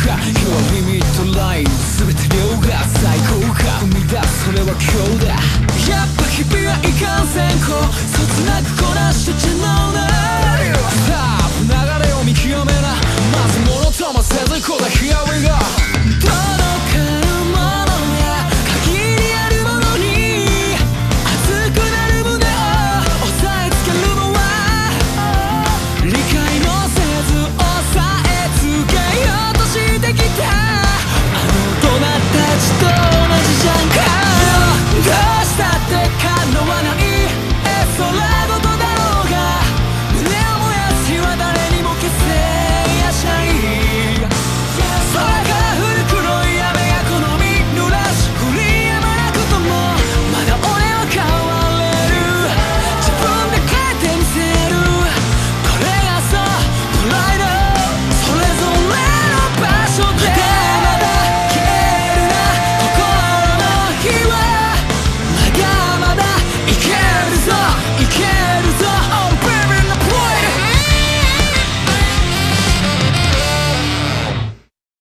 か。今日はリミットライン、全て量が最高か。生み出すそれは今日だ。やっぱ日々はいかんせんこそつなくこなしてちゃうね。さあ流れを見極めな、まず物ともせずこだ Here we go。